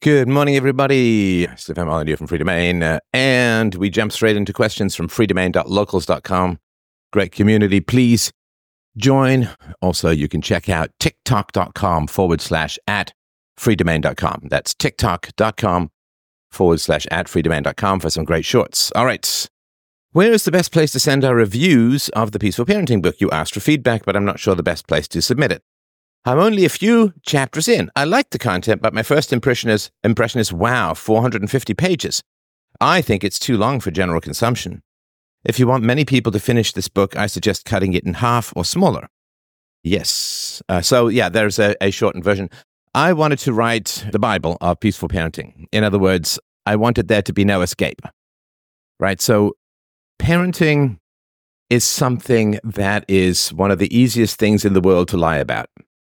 Good morning, everybody. Stefan Molyneux from Free Domain. And we jump straight into questions from freedomain.locals.com. Great community. Please join. Also, you can check out tiktok.com/@freedomain.com. That's tiktok.com/@freedomain.com for some great shorts. All right. Where is the best place to send our reviews of the Peaceful Parenting book? You asked for feedback, but I'm not sure the best place to submit it. I'm only a few chapters in. I like the content, but my first impression is, wow, 450 pages. I think it's too long for general consumption. If you want many people to finish this book, I suggest cutting it in half or smaller. Yes. There's a shortened version. I wanted to write the Bible of Peaceful Parenting. In other words, I wanted there to be no escape. Right? So parenting is something that is one of the easiest things in the world to lie about.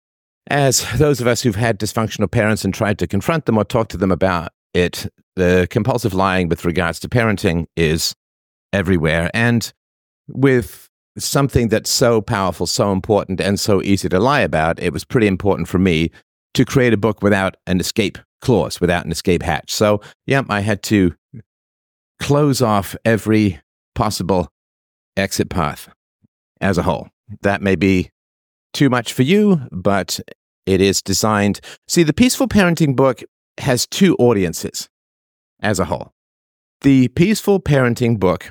As those of us who've had dysfunctional parents and tried to confront them or talk to them about it, the compulsive lying with regards to parenting is everywhere. And with something that's so powerful, so important, and so easy to lie about, it was pretty important for me to create a book without an escape clause, without an escape hatch. So, I had to close off every possible exit path as a whole. That may be too much for you, but it is designed. See, the Peaceful Parenting book has two audiences as a whole. The Peaceful Parenting book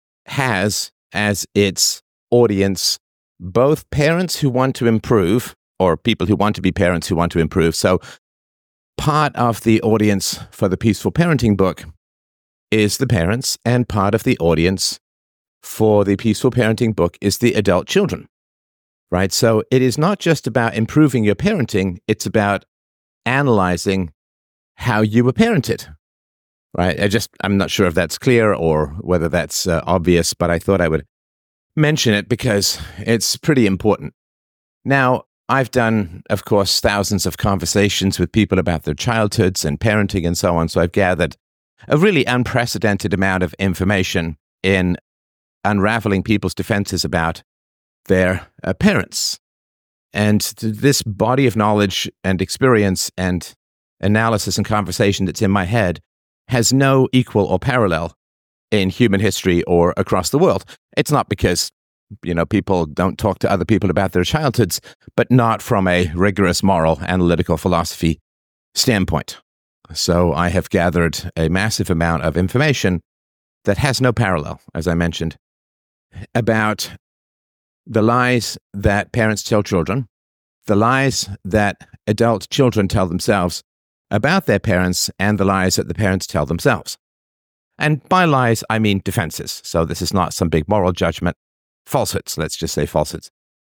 has as its audience both parents who want to improve or people who want to be parents who want to improve. So part of the audience for the Peaceful Parenting book is the parents, and part of the audience for the Peaceful Parenting book is the adult children. Right? So it is not just about improving your parenting, it's about analyzing how you were parented. Right? I'm not sure if that's clear or whether that's obvious, but I thought I would mention it because it's pretty important. Now, I've done, of course, thousands of conversations with people about their childhoods and parenting and so on, so I've gathered a really unprecedented amount of information in unraveling people's defenses about their parents. And this body of knowledge and experience and analysis and conversation that's in my head has no equal or parallel in human history or across the world. It's not because, people don't talk to other people about their childhoods, but not from a rigorous moral analytical philosophy standpoint. So I have gathered a massive amount of information that has no parallel, as I mentioned, about the lies that parents tell children, the lies that adult children tell themselves about their parents, and the lies that the parents tell themselves. And by lies, I mean defenses. So this is not some big moral judgment. Falsehoods, let's just say falsehoods.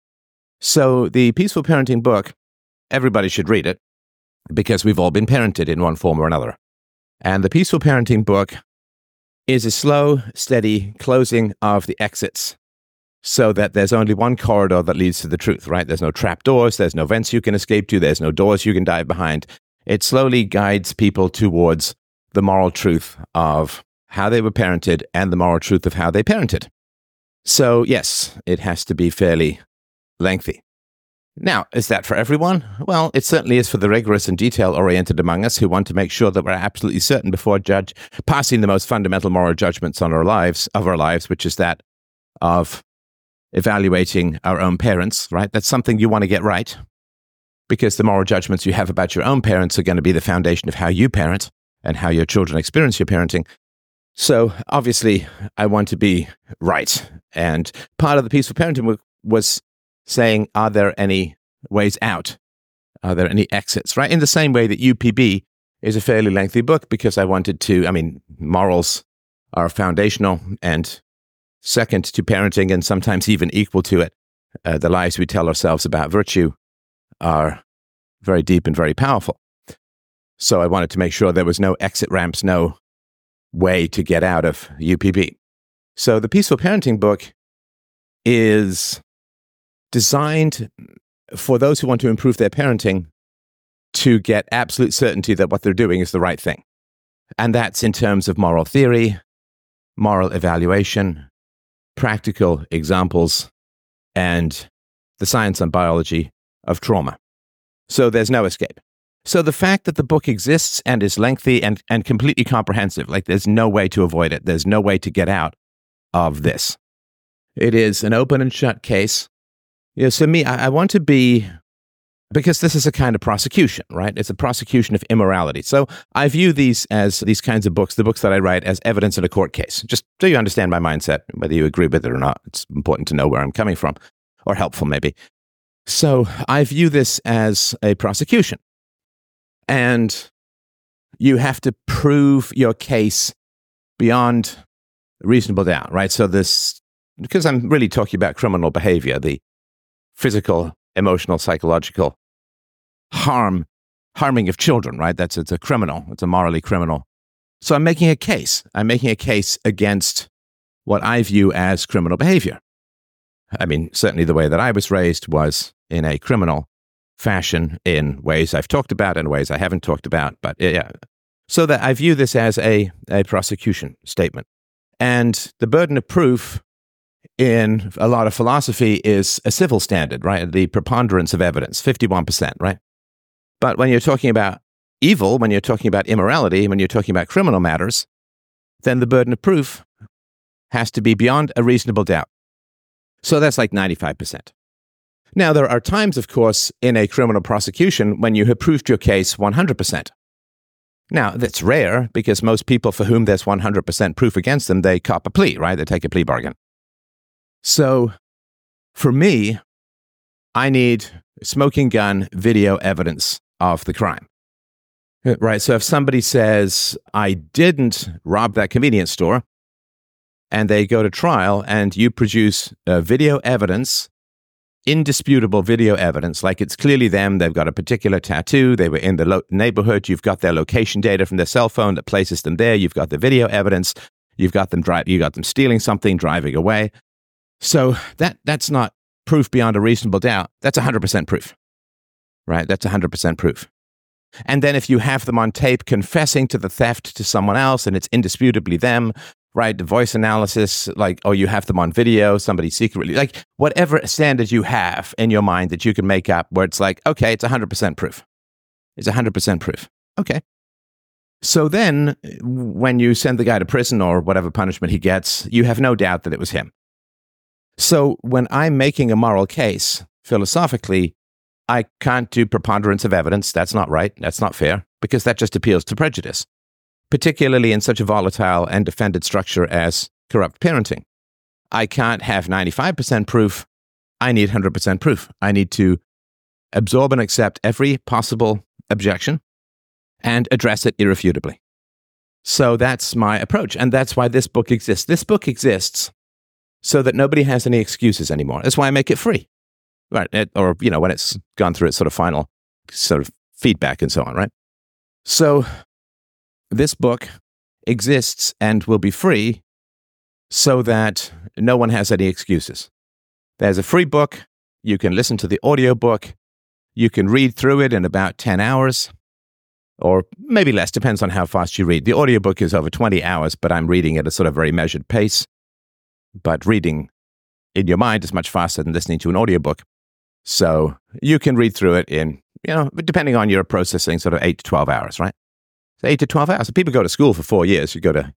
So the Peaceful Parenting book, everybody should read it because we've all been parented in one form or another. And the Peaceful Parenting book is a slow, steady closing of the exits so that there's only one corridor that leads to the truth, right? There's no trap doors, there's no vents you can escape to, there's no doors you can dive behind. It slowly guides people towards the moral truth of how they were parented and the moral truth of how they parented. So yes, it has to be fairly lengthy. Now, is that for everyone? Well, it certainly is for the rigorous and detail-oriented among us who want to make sure that we're absolutely certain before passing the most fundamental moral judgments on our lives, which is that of evaluating our own parents, right? That's something you want to get right because the moral judgments you have about your own parents are going to be the foundation of how you parent and how your children experience your parenting. So obviously, I want to be right. And part of the Peaceful Parenting was saying, are there any ways out? Are there any exits, right? In the same way that UPB is a fairly lengthy book because I wanted to, morals are foundational and second to parenting and sometimes even equal to it. The lies we tell ourselves about virtue are very deep and very powerful. So I wanted to make sure there was no exit ramps, no way to get out of UPB. So the Peaceful Parenting book is designed for those who want to improve their parenting to get absolute certainty that what they're doing is the right thing. And that's in terms of moral theory, moral evaluation, practical examples, and the science and biology of trauma. So there's no escape. So the fact that the book exists and is lengthy and completely comprehensive, like there's no way to avoid it. There's no way to get out of this. It is an open and shut case. So me, I want to be, because this is a kind of prosecution, right? It's a prosecution of immorality. So I view these as these kinds of books, the books that I write, as evidence in a court case. Just so you understand my mindset, whether you agree with it or not. It's important to know where I'm coming from, or helpful maybe. So I view this as a prosecution. And you have to prove your case beyond reasonable doubt, right? So this, because I'm really talking about criminal behavior, the physical, emotional, psychological harming of children, right? It's a criminal. It's a morally criminal. So I'm making a case. I'm making a case against what I view as criminal behavior. I mean, certainly the way that I was raised was in a criminal fashion in ways I've talked about and ways I haven't talked about. But yeah, so that I view this as a prosecution statement. And the burden of proof in a lot of philosophy is a civil standard, right? The preponderance of evidence, 51%, right? But when you're talking about evil, when you're talking about immorality, when you're talking about criminal matters, then the burden of proof has to be beyond a reasonable doubt. So that's like 95%. Now, there are times, of course, in a criminal prosecution when you have proved your case 100%. Now, that's rare because most people for whom there's 100% proof against them, they cop a plea, right? They take a plea bargain. So for me, I need smoking gun video evidence of the crime, right? So if somebody says, I didn't rob that convenience store, and they go to trial and you produce video evidence, indisputable video evidence, like it's clearly them, they've got a particular tattoo, they were in the neighborhood, you've got their location data from their cell phone that places them there, you've got the video evidence, you've got them stealing something, driving away. So that's not proof beyond a reasonable doubt. That's 100% proof, right? That's 100% proof. And then if you have them on tape confessing to the theft to someone else and it's indisputably them, right? The voice analysis, like, or you have them on video, somebody secretly, like whatever standard you have in your mind that you can make up where it's like, okay, it's 100% proof. It's 100% proof. Okay. So then when you send the guy to prison or whatever punishment he gets, you have no doubt that it was him. So when I'm making a moral case, philosophically, I can't do preponderance of evidence. That's not right. That's not fair, because that just appeals to prejudice, particularly in such a volatile and defended structure as corrupt parenting. I can't have 95% proof. I need 100% proof. I need to absorb and accept every possible objection and address it irrefutably. So that's my approach. And that's why this book exists. This book exists so that nobody has any excuses anymore. That's why I make it free. Right. Or, when it's gone through its sort of final sort of feedback and so on, right? So this book exists and will be free so that no one has any excuses. There's a free book. You can listen to the audiobook. You can read through it in about 10 hours, or maybe less, depends on how fast you read. The audiobook is over 20 hours, but I'm reading at a sort of very measured pace. But reading in your mind is much faster than listening to an audiobook. So you can read through it in, depending on your processing, sort of 8 to 12 hours, right? So 8 to 12 hours. So people go to school for 4 years. You go to,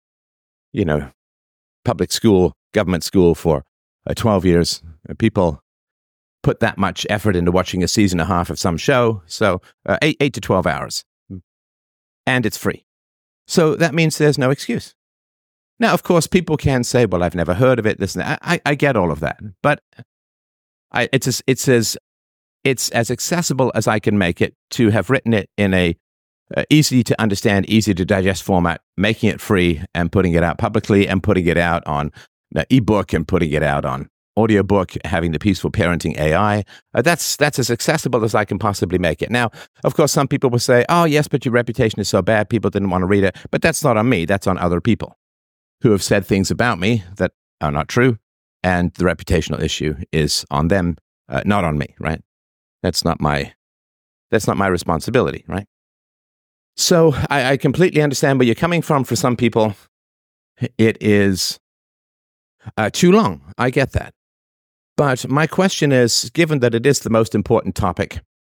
public school, government school for 12 years. People put that much effort into watching a season and a half of some show. So 8 to 12 hours. And it's free. So that means there's no excuse. Now, of course, people can say, well, I've never heard of it, this and that. I get all of that. But it's as accessible as I can make it to have written it in a easy to understand, easy to digest format, making it free and putting it out publicly and putting it out on ebook and putting it out on audiobook, having the Peaceful Parenting AI. That's as accessible as I can possibly make it. Now, of course, some people will say, oh, yes, but your reputation is so bad, people didn't want to read it. But that's not on me. That's on other people who have said things about me that are not true. And the reputational issue is on them, not on me, right? That's not my responsibility, right? So I completely understand where you're coming from. For some people, it is too long. I get that. But my question is, given that it is the most important topic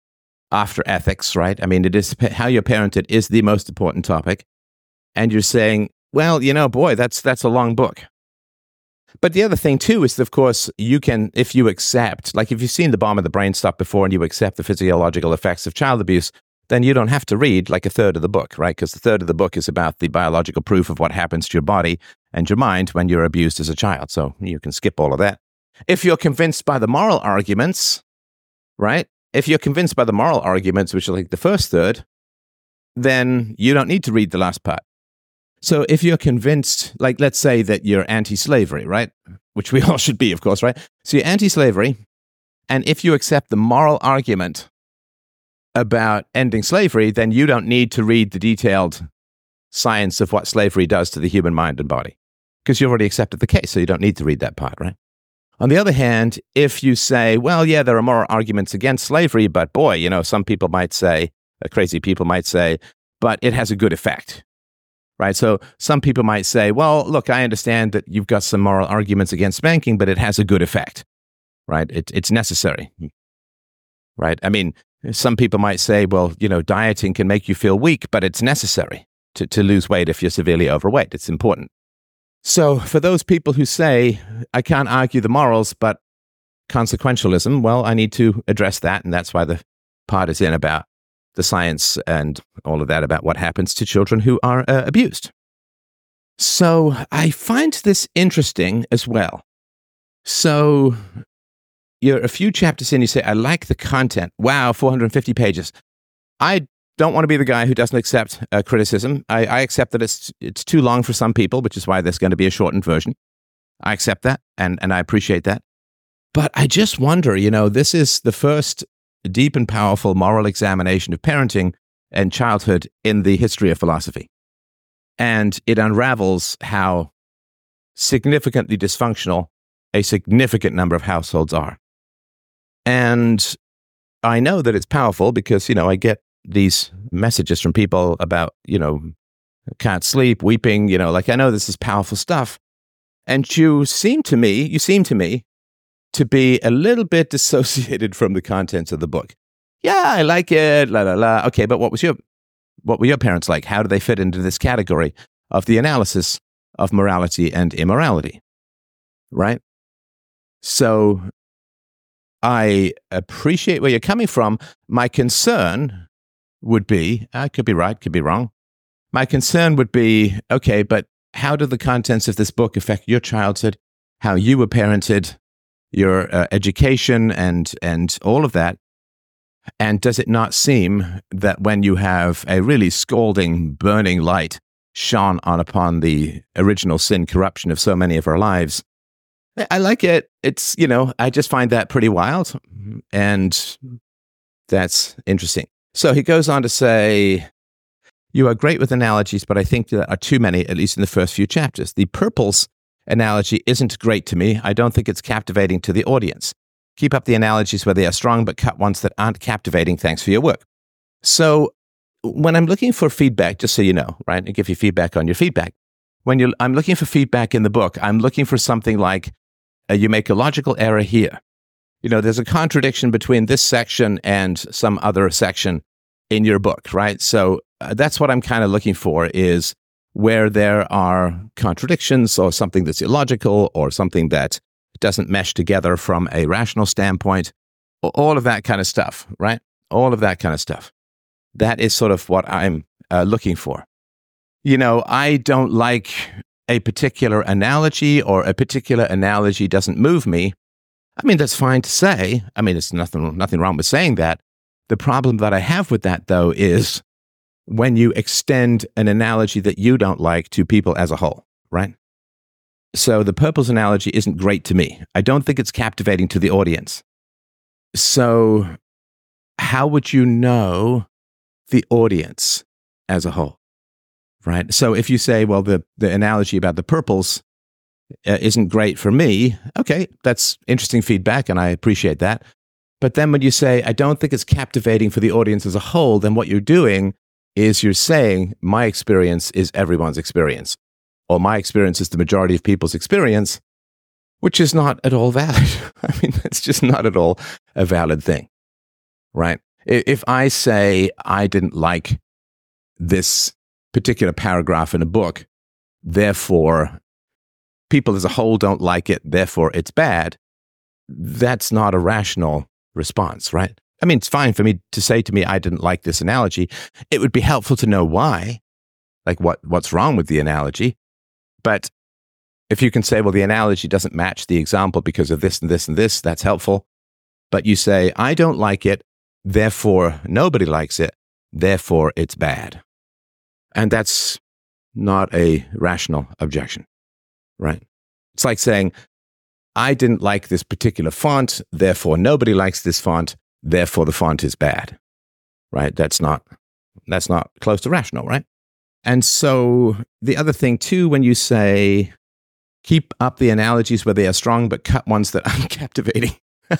after ethics, right? I mean, it is how you're parented is the most important topic. And you're saying, well, boy, that's a long book. But the other thing, too, is, of course, you can, if you accept, like if you've seen The Bomb of the Brain stuff before and you accept the physiological effects of child abuse, then you don't have to read like a third of the book, right? Because the third of the book is about the biological proof of what happens to your body and your mind when you're abused as a child. So you can skip all of that. If you're convinced by the moral arguments, right? If you're convinced by the moral arguments, which are like the first third, then you don't need to read the last part. So if you're convinced, like let's say that you're anti-slavery, right? Which we all should be, of course, right? So you're anti-slavery, and if you accept the moral argument about ending slavery, then you don't need to read the detailed science of what slavery does to the human mind and body, because you've already accepted the case, so you don't need to read that part, right? On the other hand, if you say, well, yeah, there are moral arguments against slavery, but boy, some people might say, crazy people might say, but it has a good effect. Right. So some people might say, well, look, I understand that you've got some moral arguments against spanking, but it has a good effect. Right. It's necessary. Right. I mean, some people might say, well, dieting can make you feel weak, but it's necessary to lose weight if you're severely overweight. It's important. So for those people who say, I can't argue the morals, but consequentialism, well, I need to address that. And that's why the part is in about the science and all of that about what happens to children who are abused. So I find this interesting as well. So you're a few chapters in, you say, I like the content. Wow, 450 pages. I don't want to be the guy who doesn't accept criticism. I accept that it's too long for some people, which is why there's going to be a shortened version. I accept that, and I appreciate that. But I just wonder, this is the first deep and powerful moral examination of parenting and childhood in the history of philosophy. And it unravels how significantly dysfunctional a significant number of households are. And I know that it's powerful because, I get these messages from people about, can't sleep, weeping, like I know this is powerful stuff. And you seem to me to be a little bit dissociated from the contents of the book. Yeah, I like it, la la la. Okay, but what were your parents like? How do they fit into this category of the analysis of morality and immorality? Right? So I appreciate where you're coming from. My concern would be, I could be right, could be wrong. My concern would be, okay, but how do the contents of this book affect your childhood, how you were parented, your education and all of that? And does it not seem that when you have a really scalding, burning light shone upon the original sin corruption of so many of our lives, I like it. It's, I just find that pretty wild. And that's interesting. So he goes on to say, you are great with analogies, but I think there are too many, at least in the first few chapters. The purples analogy isn't great to me. I don't think it's captivating to the audience. Keep up the analogies where they are strong, but cut ones that aren't captivating. Thanks for your work. So when I'm looking for feedback, just so you know, right, and give you feedback on your feedback, I'm looking for feedback in the book, I'm looking for something like, you make a logical error here. There's a contradiction between this section and some other section in your book, right? So that's what I'm kind of looking for, is where there are contradictions or something that's illogical or something that doesn't mesh together from a rational standpoint, all of that kind of stuff, right? All of that kind of stuff. That is sort of what I'm looking for. I don't like a particular analogy, or a particular analogy doesn't move me. I mean, that's fine to say. I mean, there's nothing wrong with saying that. The problem that I have with that, though, is when you extend an analogy that you don't like to people as a whole, right? So the purples analogy isn't great to me. I don't think it's captivating to the audience. So how would you know the audience as a whole, right? So if you say, well, the analogy about the purples isn't great for me, okay, that's interesting feedback, and I appreciate that. But then when you say, I don't think it's captivating for the audience as a whole, then what you're doing is you're saying, my experience is everyone's experience, or my experience is the majority of people's experience, which is not at all valid. I mean, that's just not at all a valid thing, right? If I say I didn't like this particular paragraph in a book, therefore people as a whole don't like it, therefore it's bad, that's not a rational response, right? I mean, it's fine for me to say to me, I didn't like this analogy. It would be helpful to know why, like what's wrong with the analogy. But if you can say, well, the analogy doesn't match the example because of this and this and this, that's helpful. But you say, I don't like it, therefore nobody likes it, therefore it's bad. And that's not a rational objection, right? It's like saying, I didn't like this particular font, therefore nobody likes this font, therefore the font is bad, right? That's not close to rational, right? And so the other thing too, when you say, keep up the analogies where they are strong, but cut ones that aren't captivating.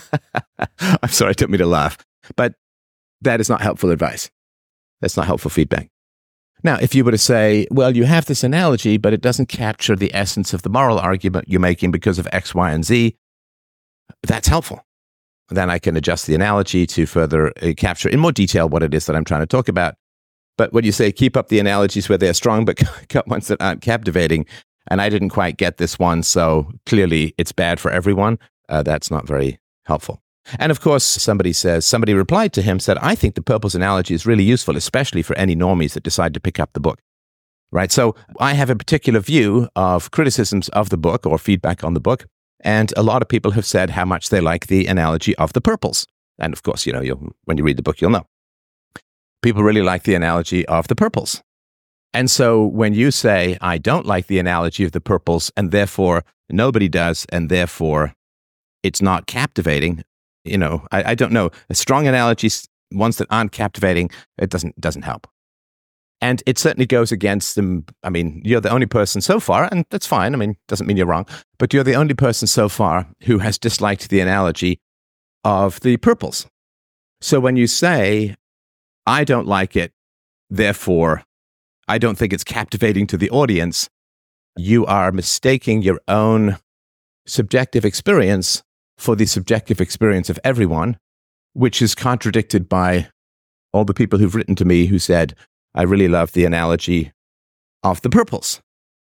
I'm sorry, it took me to laugh, but that is not helpful advice. That's not helpful feedback. Now, if you were to say, well, you have this analogy, but it doesn't capture the essence of the moral argument you're making because of X, Y, and Z, that's helpful. Then I can adjust the analogy to further capture in more detail what it is that I'm trying to talk about. But when you say keep up the analogies where they're strong, but cut ones that aren't captivating, and I didn't quite get this one, so clearly it's bad for everyone, that's not very helpful. And of course, somebody replied to him, said, I think the purples analogy is really useful, especially for any normies that decide to pick up the book. Right? So I have a particular view of criticisms of the book or feedback on the book. And a lot of people have said how much they like the analogy of the purples. And of course, when you read the book, you'll know. People really like the analogy of the purples. And so when you say, I don't like the analogy of the purples, and therefore nobody does, and therefore it's not captivating, I don't know. Strong analogies, ones that aren't captivating, it doesn't help. And it certainly goes against them. I mean, you're the only person so far, and that's fine. I mean, doesn't mean you're wrong, but you're the only person so far who has disliked the analogy of the purples. So when you say, I don't like it, therefore I don't think it's captivating to the audience, you are mistaking your own subjective experience for the subjective experience of everyone, which is contradicted by all the people who've written to me who said, I really love the analogy of the purples.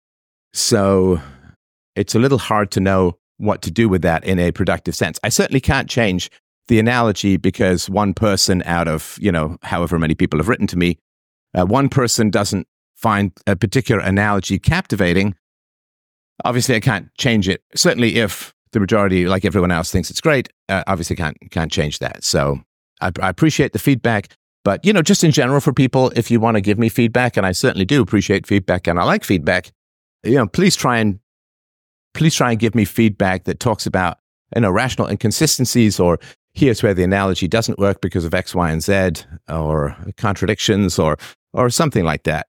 So it's a little hard to know what to do with that in a productive sense. I certainly can't change the analogy because one person out of, however many people have written to me, one person doesn't find a particular analogy captivating. Obviously, I can't change it. Certainly if the majority, like everyone else, thinks it's great, obviously can't change that. So I appreciate the feedback, but just in general for people, if you want to give me feedback, and I certainly do appreciate feedback, and I like feedback, please try and give me feedback that talks about rational inconsistencies, or here's where the analogy doesn't work because of X, Y, and Z, or contradictions, or something like that.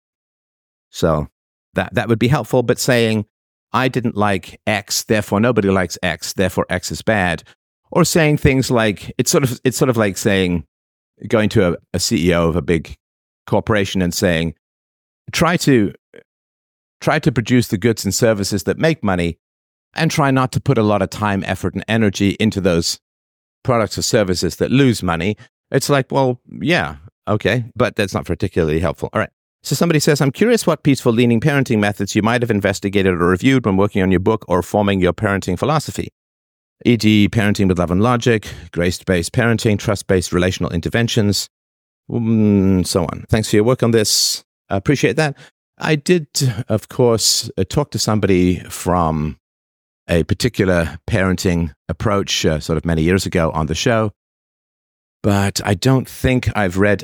So that would be helpful. But saying, I didn't like X, therefore nobody likes X, therefore X is bad. Or saying things like, it's sort of like saying, going to a CEO of a big corporation and saying, try to produce the goods and services that make money, and try not to put a lot of time, effort, and energy into those products or services that lose money. It's like, well, yeah, okay, but that's not particularly helpful. All right. So somebody says, I'm curious what peaceful leaning parenting methods you might have investigated or reviewed when working on your book or forming your parenting philosophy, e.g. parenting with love and logic, grace-based parenting, trust-based relational interventions, so on. Thanks for your work on this. I appreciate that. I did, of course, talk to somebody from a particular parenting approach sort of many years ago on the show, but I don't think I've read,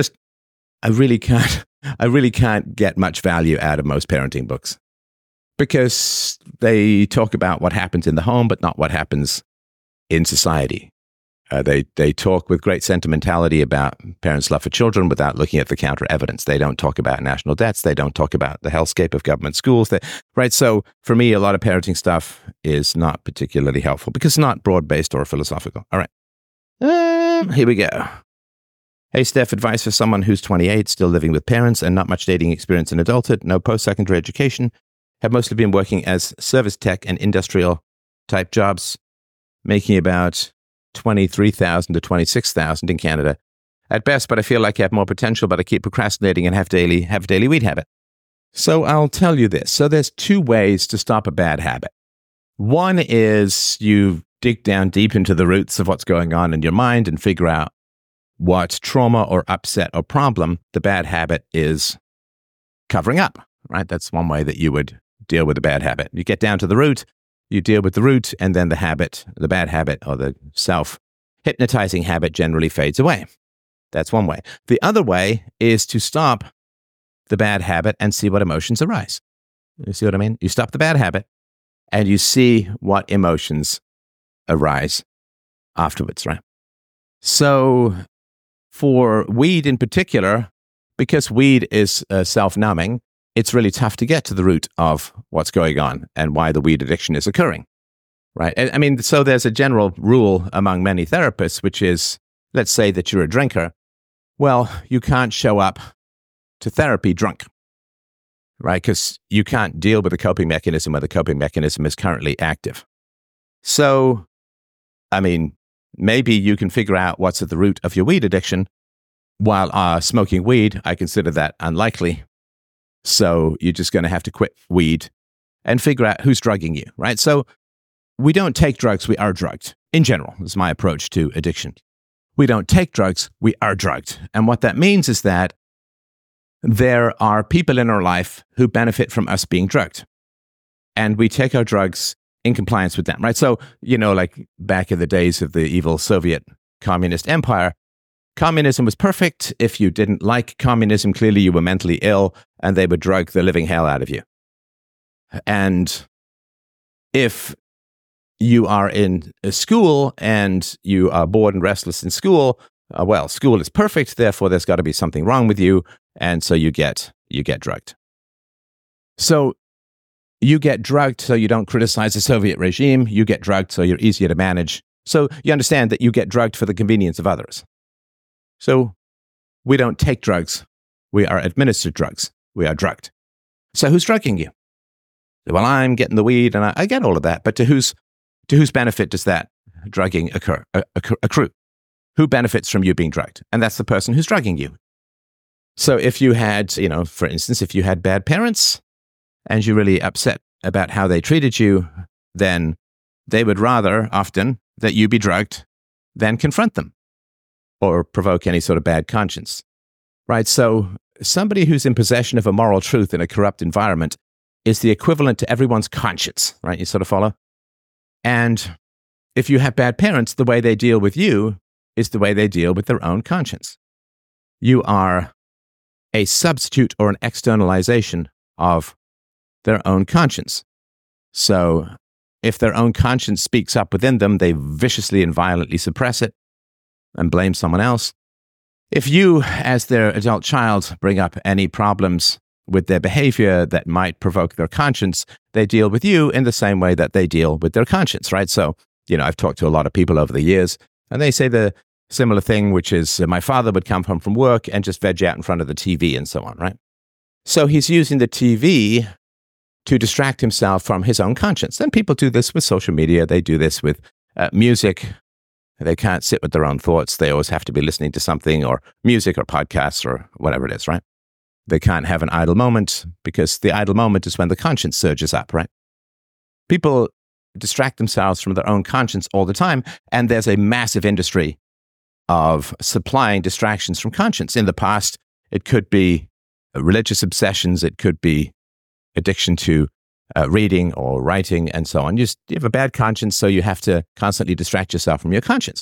I really can't get much value out of most parenting books because they talk about what happens in the home, but not what happens in society. They talk with great sentimentality about parents' love for children without looking at the counter evidence. They don't talk about national debts. They don't talk about the hellscape of government schools. Right? So for me, a lot of parenting stuff is not particularly helpful because it's not broad-based or philosophical. All right. Here we go. Hey, Steph, advice for someone who's 28, still living with parents and not much dating experience in adulthood, no post-secondary education, have mostly been working as service tech and industrial type jobs, making about $23,000 to $26,000 in Canada. at best, but I feel like I have more potential, but I keep procrastinating and have a daily weed habit. So I'll tell you this. So there's two ways to stop a bad habit. One is you dig down deep into the roots of what's going on in your mind and figure out what trauma or upset or problem the bad habit is covering up, right? That's one way that you would deal with a bad habit. You get down to the root, you deal with the root, and then the bad habit or the self-hypnotizing habit generally fades away. That's one way. The other way is to stop the bad habit and see what emotions arise. You see what I mean? You stop the bad habit and you see what emotions arise afterwards, right? So for weed in particular, because weed is self-numbing, it's really tough to get to the root of what's going on and why the weed addiction is occurring, right? I mean, so there's a general rule among many therapists, which is, let's say that you're a drinker. Well, you can't show up to therapy drunk, right? Because you can't deal with a coping mechanism where the coping mechanism is currently active. So, I mean, maybe you can figure out what's at the root of your weed addiction. While smoking weed, I consider that unlikely. So you're just going to have to quit weed and figure out who's drugging you, right? So we don't take drugs, we are drugged. In general, is my approach to addiction. We don't take drugs, we are drugged. And what that means is that there are people in our life who benefit from us being drugged. And we take our drugs in compliance with them, right? So, like back in the days of the evil Soviet communist empire, communism was perfect. If you didn't like communism, clearly you were mentally ill and they would drug the living hell out of you. And if you are in a school and you are bored and restless in school, school is perfect, therefore there's got to be something wrong with you, and so you get drugged. So you get drugged so you don't criticize the Soviet regime, you get drugged so you're easier to manage. So you understand that you get drugged for the convenience of others. So we don't take drugs, we are administered drugs, we are drugged. So who's drugging you? Well, I'm getting the weed and I get all of that, but to whose benefit does that drugging accrue? Who benefits from you being drugged? And that's the person who's drugging you. So if you had, for instance, if you had bad parents and you're really upset about how they treated you, then they would rather often that you be drugged than confront them or provoke any sort of bad conscience, right? So somebody who's in possession of a moral truth in a corrupt environment is the equivalent to everyone's conscience, right? You sort of follow? And if you have bad parents, the way they deal with you is the way they deal with their own conscience. You are a substitute or an externalization of their own conscience. So if their own conscience speaks up within them, they viciously and violently suppress it and blame someone else. If you, as their adult child, bring up any problems with their behavior that might provoke their conscience, they deal with you in the same way that they deal with their conscience, right? So, I've talked to a lot of people over the years, and they say the similar thing, which is my father would come home from work and just veg out in front of the TV and so on, right? So he's using the TV to distract himself from his own conscience. And people do this with social media. They do this with music. They can't sit with their own thoughts. They always have to be listening to something, or music or podcasts or whatever it is, right? They can't have an idle moment because the idle moment is when the conscience surges up, right? People distract themselves from their own conscience all the time, and there's a massive industry of supplying distractions from conscience. In the past, it could be religious obsessions, it could be addiction to reading or writing and so on. You have a bad conscience, so you have to constantly distract yourself from your conscience.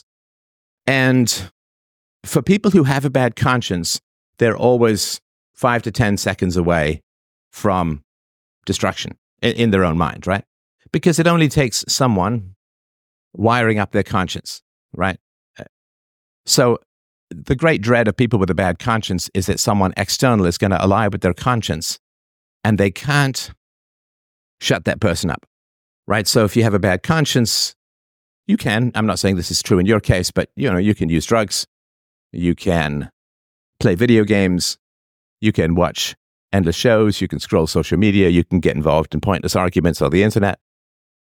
And for people who have a bad conscience, they're always 5 to 10 seconds away from destruction in their own mind, right? Because it only takes someone wiring up their conscience, right? So the great dread of people with a bad conscience is that someone external is going to ally with their conscience and they can't shut that person up, right? So if you have a bad conscience, you can, I'm not saying this is true in your case, but you can use drugs, you can play video games, you can watch endless shows, you can scroll social media, you can get involved in pointless arguments on the internet.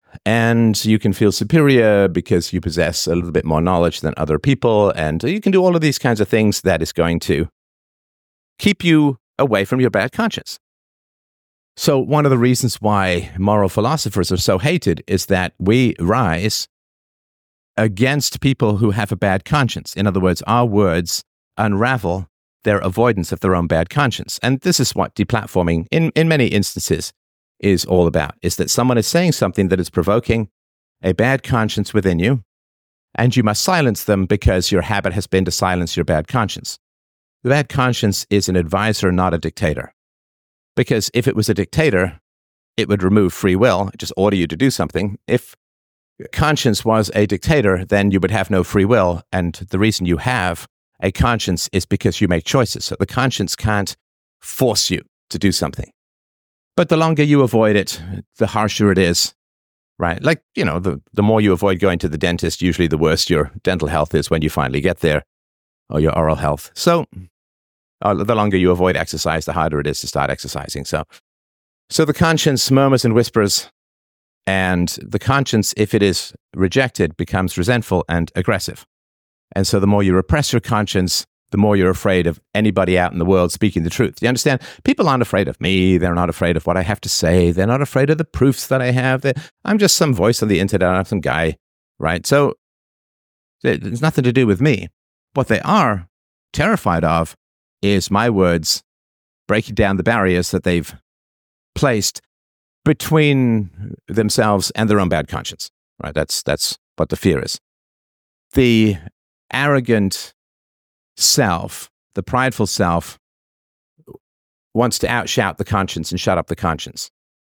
And you can feel superior because you possess a little bit more knowledge than other people. And you can do all of these kinds of things that is going to keep you away from your bad conscience. So one of the reasons why moral philosophers are so hated is that we rise against people who have a bad conscience. In other words, our words unravel their avoidance of their own bad conscience. And this is what deplatforming, in many instances, is all about, is that someone is saying something that is provoking a bad conscience within you, and you must silence them because your habit has been to silence your bad conscience. The bad conscience is an advisor, not a dictator. Because if it was a dictator, it would remove free will, just order you to do something. If conscience was a dictator, then you would have no free will. And the reason you have a conscience is because you make choices. So the conscience can't force you to do something. But the longer you avoid it, the harsher it is, right? Like, the more you avoid going to the dentist, usually the worse your dental health is when you finally get there, or your oral health. So the longer you avoid exercise, the harder it is to start exercising. So the conscience murmurs and whispers, and the conscience, if it is rejected, becomes resentful and aggressive. And so the more you repress your conscience, the more you're afraid of anybody out in the world speaking the truth. You understand? People aren't afraid of me. They're not afraid of what I have to say. They're not afraid of the proofs that I have. I'm just some voice on the internet. I'm some guy, right? So it's nothing to do with me. What they are terrified of is my words breaking down the barriers that they've placed between themselves and their own bad conscience, right? That's what the fear is. The arrogant self, the prideful self, wants to outshout the conscience and shut up the conscience.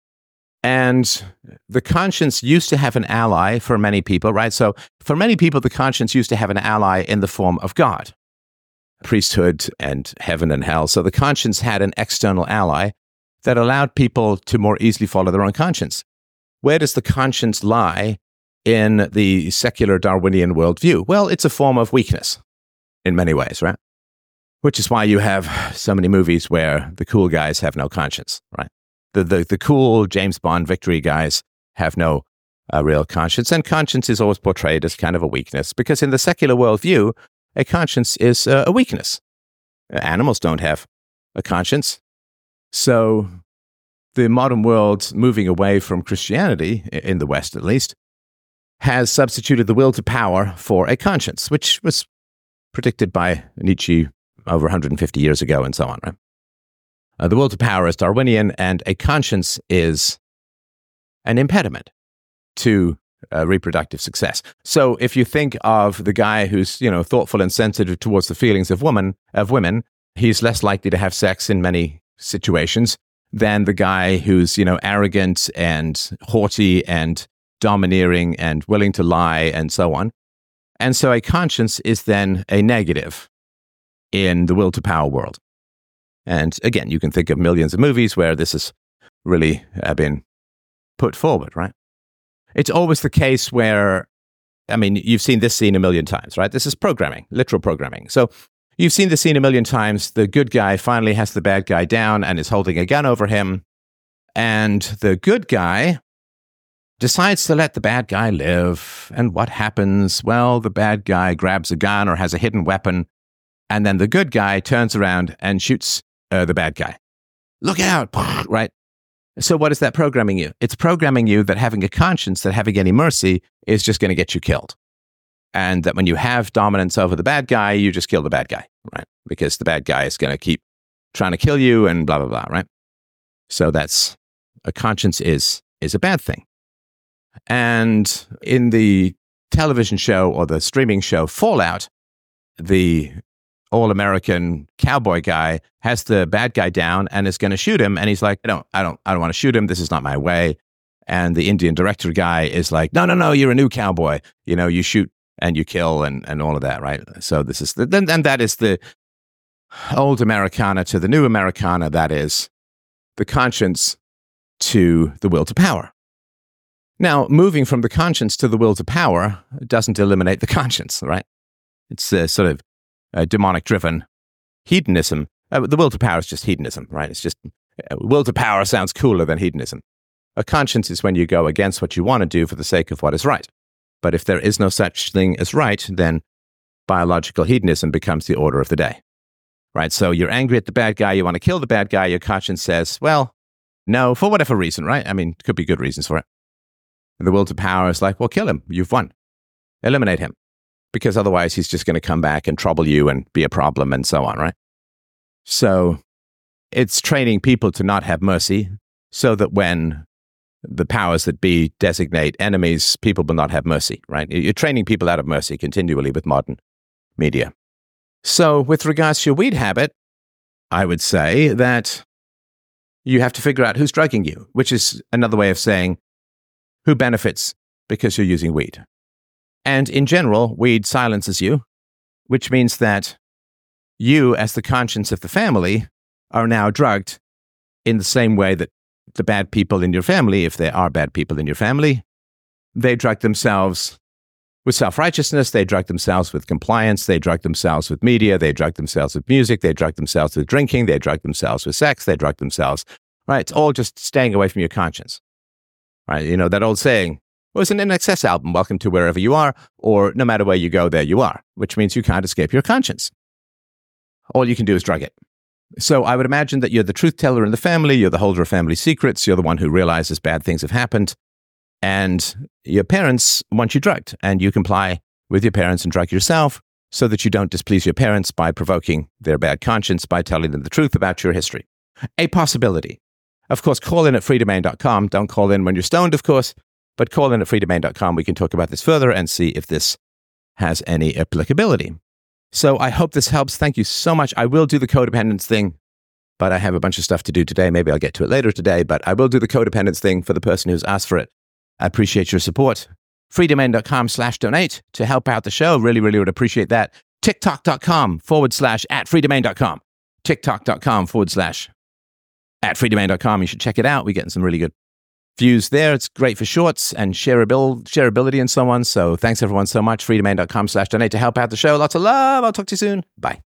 And the conscience used to have an ally for many people, right? So for many people, the conscience used to have an ally in the form of God, priesthood and heaven and hell. So the conscience had an external ally that allowed people to more easily follow their own conscience. Where does the conscience lie in the secular Darwinian worldview? Well, it's a form of weakness in many ways, right? Which is why you have so many movies where the cool guys have no conscience, right? The cool James Bond victory guys have no real conscience. And conscience is always portrayed as kind of a weakness because in the secular worldview, a conscience is a weakness. Animals don't have a conscience. So the modern world, moving away from Christianity, in the West at least, has substituted the will to power for a conscience, which was predicted by Nietzsche over 150 years ago and so on, right? The will to power is Darwinian, and a conscience is an impediment to reproductive success. So if you think of the guy who's, thoughtful and sensitive towards the feelings of women, he's less likely to have sex in many situations than the guy who's, arrogant and haughty and domineering and willing to lie and so on. And so a conscience is then a negative in the will to power world. And again, you can think of millions of movies where this has really been put forward, right? It's always the case where, you've seen this scene a million times, right? This is programming, literal programming. So you've seen the scene a million times. The good guy finally has the bad guy down and is holding a gun over him. And the good guy decides to let the bad guy live. And what happens? Well, the bad guy grabs a gun or has a hidden weapon. And then the good guy turns around and shoots the bad guy. Look out, right? So what is that programming you? It's programming you that having a conscience, that having any mercy is just going to get you killed. And that when you have dominance over the bad guy, you just kill the bad guy, right? Because the bad guy is going to keep trying to kill you and blah, blah, blah, right? So that's, a conscience is a bad thing. And in the television show or the streaming show Fallout, the all-American cowboy guy has the bad guy down and is going to shoot him. And he's like, I don't want to shoot him. This is not my way. And the Indian director guy is like, no, you're a new cowboy. You shoot and you kill and all of that, right? So this is and that is the old Americana to the new Americana. That is the conscience to the will to power. Now, moving from the conscience to the will to power doesn't eliminate the conscience, right? It's sort of demonic-driven hedonism. The will to power is just hedonism, right? It's just will to power sounds cooler than hedonism. A conscience is when you go against what you want to do for the sake of what is right. But if there is no such thing as right, then biological hedonism becomes the order of the day. Right? So you're angry at the bad guy, you want to kill the bad guy, your conscience says, well, no, for whatever reason, right? I mean, could be good reasons for it. And the will to power is like, well, kill him. You've won. Eliminate him. Because otherwise he's just going to come back and trouble you and be a problem and so on, right? So it's training people to not have mercy so that when the powers that be designate enemies, people will not have mercy, right? You're training people out of mercy continually with modern media. So with regards to your weed habit, I would say that you have to figure out who's drugging you, which is another way of saying who benefits because you're using weed. And in general, weed silences you, which means that you, as the conscience of the family, are now drugged in the same way that the bad people in your family, if there are bad people in your family, they drug themselves with self-righteousness, they drug themselves with compliance, they drug themselves with media, they drug themselves with music, they drug themselves with drinking, they drug themselves with sex, they drug themselves, right? It's all just staying away from your conscience, right? You know, that old saying, well, it's an INXS album, welcome to wherever you are, or no matter where you go, there you are, which means you can't escape your conscience. All you can do is drug it. So I would imagine that you're the truth teller in the family, you're the holder of family secrets, you're the one who realizes bad things have happened, and your parents want you drugged, and you comply with your parents and drug yourself so that you don't displease your parents by provoking their bad conscience by telling them the truth about your history. A possibility. Of course, call in at freedomain.com. Don't call in when you're stoned, of course, but call in at freedomain.com. We can talk about this further and see if this has any applicability. So I hope this helps. Thank you so much. I will do the codependence thing, but I have a bunch of stuff to do today. Maybe I'll get to it later today, but I will do the codependence thing for the person who's asked for it. I appreciate your support. freedomain.com/donate to help out the show. Really, really would appreciate that. TikTok.com/@freedomain.com. TikTok.com/@freedomain.com. You should check it out. We're getting some really good views there. It's great for shorts and shareability and so on. So thanks everyone so much. freedomain.com/donate to help out the show. Lots of love. I'll talk to you soon. Bye.